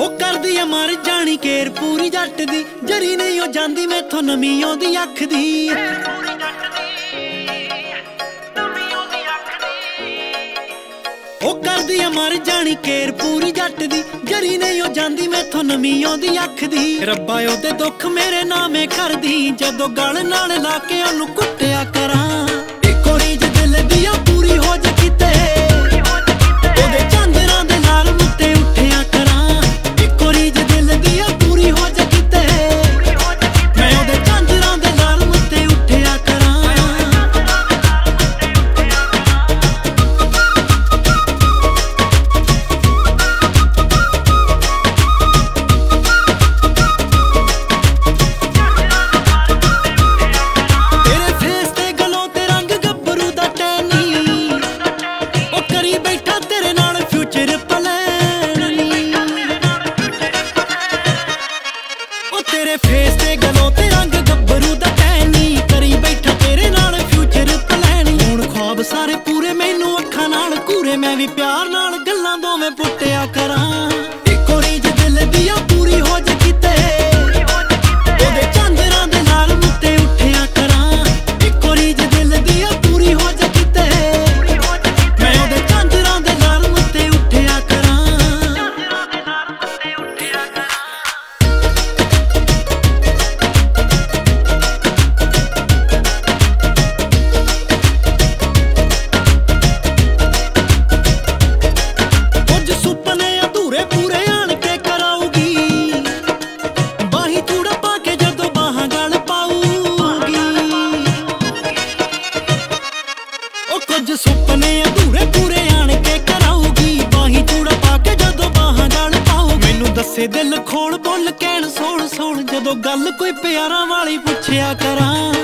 ਉਹ ਕਰਦੀ ਆ ਮਰ ਜਾਣੀ ਕੇਰ ਪੂਰੀ ਜੱਟ ਦੀ, ਜਰੀ ਨਹੀਂ ਉਹ ਜਾਂਦੀ ਮੈਥੋਂ ਨਵੀਂ ਉਹਦੀ ਅੱਖ ਦੀ। ਉਹ ਕਰਦੀ ਆ ਮਰ ਜਾਣੀ ਕੇਰ ਪੂਰੀ ਜੱਟ ਦੀ, ਜਰੀ ਨਹੀਂ ਉਹ ਜਾਂਦੀ ਮੈਥੋਂ ਨਵੀਂ ਉਹਦੀ ਅੱਖ ਦੀ। ਰੱਬਾ ਉਹਦੇ ਦੁੱਖ ਮੇਰੇ ਨਾਮੇ ਕਰਦੀ, ਜਦੋਂ ਗਲ ਨਾਲ ਲਾ ਕੇ ਉਹਨੂੰ ਕੁੱਟਿਆ ਕਰਾਂ। ਇੱਕੋ ਰੀਝ ਦਿਲ ਦੀ ਆ ਪੂਰੀ ਹੋ ਜਾ ਕਿਤੇ, ਉਹਦੇ ਚਾਂਦਰਾਂ ਦੇ ਨਾਲ ਮੁੱਤੇ ਉੱਠਿਆ ਕਰਾਂ। ਇੱਕੋ ਰੀਝ ਦਿਲ ਦੀ ਆ ਪੂਰੀ ਹੋ ਜਾ ਕਿਤੇ, ਮੈਂ ਉਹਦੇ ਚਾਂਦਰਾਂ ਦੇ ਨਾਲ ਮੁੱਤੇ ਉੱਠਿਆ ਕਰਾਂ। ਤੇਰੇ ਫੇਸ ਤੇ ਗਲੋਂ ਤੇ ਰੰਗ ਗੱਭਰੂ ਦਾ ਟੈਨੀ, ਕਰੀ ਬੈਠਾ ਤੇਰੇ ਨਾਲ ਫਿਊਚਰ ਪਲੈਨ। ਹੁਣ ਖ਼ਵਾਬ ਸਾਰੇ ਪੂਰੇ ਮੈਨੂੰ ਅੱਖਾਂ ਨਾਲ ਘੂਰੇ, ਮੈਂ ਵੀ ਪਿਆਰ ਨਾਲ ਗੱਲਾਂ ਦੋਵੇਂ ਪੁੱਟਿਆ ਕਰਾਂ। ਇੱਕੋ ਰੀਝ ਦਿਲ ਦੀ ਆ ਪੂਰੀ ਹੋ ਜਾ ਕਿਤੇ, ਉਹਦੇ ਚਾਂਦਰਾਂ ਦੇ ਨਾਲ ਮੁੱਤੇ ਉੱਠਿਆ ਕਰਾਂ। ਇੱਕੋ ਰੀਝ ਦਿਲ ਦੀ ਆ ਪੂਰੀ ਹੋ ਜਾ ਕਿਤੇ, ਮੈਂ ਉਹਦੇ ਚਾਂਦਰਾਂ ਦੇ ਨਾਲ ਮੁੱਤੇ ਉੱਠਿਆ ਕਰਾਂ। ਕੁਝ ਸੁਪਨੇ ਅਧੂਰੇ ਪੂਰੇ ਆਣ ਕੇ ਕਰਾਊਗੀ, ਬਾਹੀਂ ਚੂੜਾ ਪਾ ਕੇ ਜਦੋਂ ਬਾਹਾਂ ਗਲ ਪਾਊ। ਮੈਨੂੰ ਦੱਸੇ ਦਿਲ ਖੋਲ ਬੋਲ ਕਹਿਣ ਸੋਣ ਸੋਣ, ਜਦੋਂ ਗੱਲ ਕੋਈ ਪਿਆਰਾਂ ਵਾਲੀ ਪੁੱਛਿਆ ਕਰਾਂ।